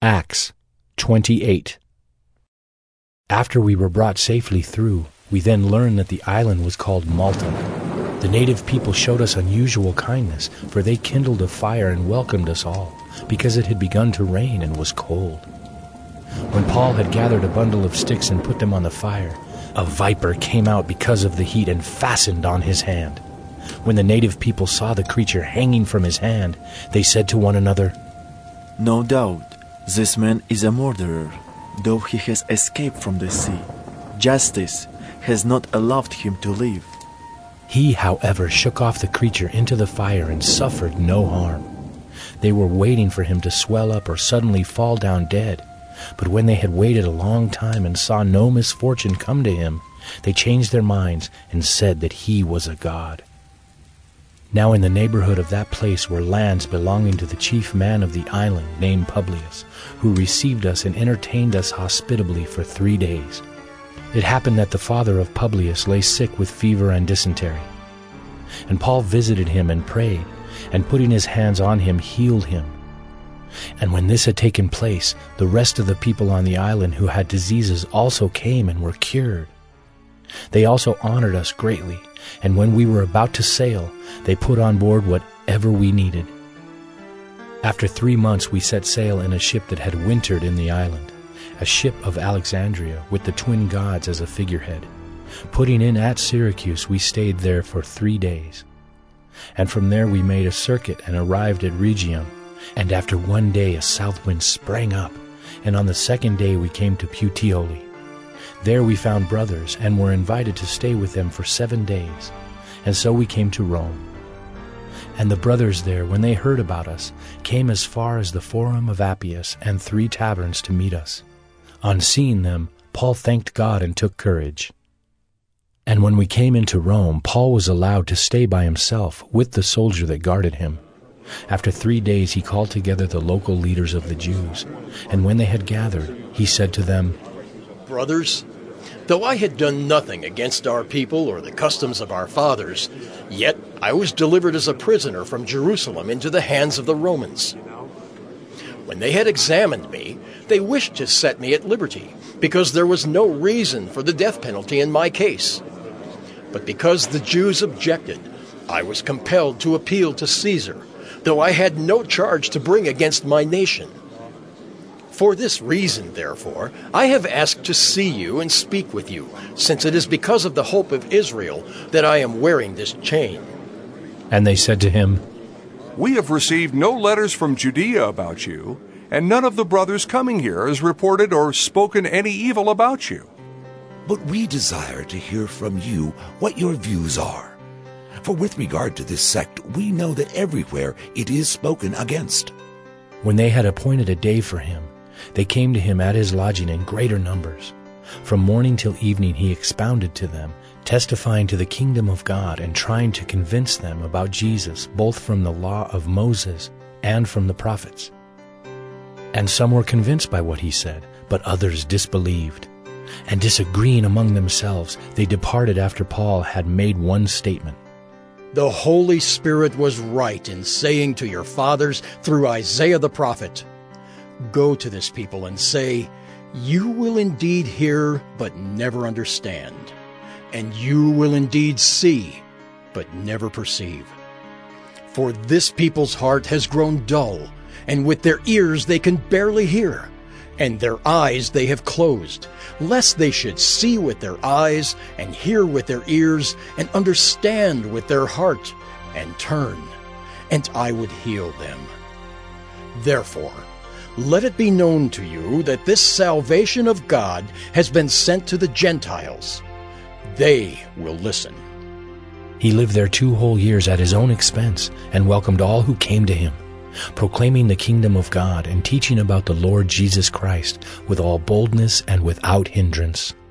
Acts 28. After we were brought safely through, we then learned that the island was called Malta. The native people showed us unusual kindness, for they kindled a fire and welcomed us all, because it had begun to rain and was cold. When Paul had gathered a bundle of sticks and put them on the fire, a viper came out because of the heat and fastened on his hand. When the native people saw the creature hanging from his hand, they said to one another, "No doubt, this man is a murderer, though he has escaped from the sea. Justice has not allowed him to live." He, however, shook off the creature into the fire and suffered no harm. They were waiting for him to swell up or suddenly fall down dead. But when they had waited a long time and saw no misfortune come to him, they changed their minds and said that he was a god. Now in the neighborhood of that place were lands belonging to the chief man of the island, named Publius, who received us and entertained us hospitably for 3 days. It happened that the father of Publius lay sick with fever and dysentery. And Paul visited him and prayed, and putting his hands on him, healed him. And when this had taken place, the rest of the people on the island who had diseases also came and were cured. They also honored us greatly, and when we were about to sail, they put on board whatever we needed. After 3 months we set sail in a ship that had wintered in the island, a ship of Alexandria with the twin gods as a figurehead. Putting in at Syracuse, we stayed there for 3 days. And from there we made a circuit and arrived at Rhegium. And after 1 day a south wind sprang up, and on the 2nd day we came to Puteoli. There we found brothers, and were invited to stay with them for 7 days. And so we came to Rome. And the brothers there, when they heard about us, came as far as the Forum of Appius and 3 taverns to meet us. On seeing them, Paul thanked God and took courage. And when we came into Rome, Paul was allowed to stay by himself with the soldier that guarded him. After 3 days he called together the local leaders of the Jews, and when they had gathered, he said to them, "Brothers, though I had done nothing against our people or the customs of our fathers, yet I was delivered as a prisoner from Jerusalem into the hands of the Romans. When they had examined me, they wished to set me at liberty, because there was no reason for the death penalty in my case. But because the Jews objected, I was compelled to appeal to Caesar, though I had no charge to bring against my nation. For this reason, therefore, I have asked to see you and speak with you, since it is because of the hope of Israel that I am wearing this chain." And they said to him, "We have received no letters from Judea about you, and none of the brothers coming here has reported or spoken any evil about you. But we desire to hear from you what your views are. For with regard to this sect, we know that everywhere it is spoken against." When they had appointed a day for him, they came to him at his lodging in greater numbers. From morning till evening he expounded to them, testifying to the kingdom of God and trying to convince them about Jesus, both from the law of Moses and from the prophets. And some were convinced by what he said, but others disbelieved. And disagreeing among themselves, they departed after Paul had made one statement. "The Holy Spirit was right in saying to your fathers through Isaiah the prophet, 'Go to this people and say, you will indeed hear but never understand, and you will indeed see but never perceive. For this people's heart has grown dull, and with their ears they can barely hear, and their eyes they have closed, lest they should see with their eyes, and hear with their ears, and understand with their heart, and turn, and I would heal them. Therefore, let it be known to you that this salvation of God has been sent to the Gentiles. They will listen.'" He lived there 2 whole years at his own expense and welcomed all who came to him, proclaiming the kingdom of God and teaching about the Lord Jesus Christ with all boldness and without hindrance.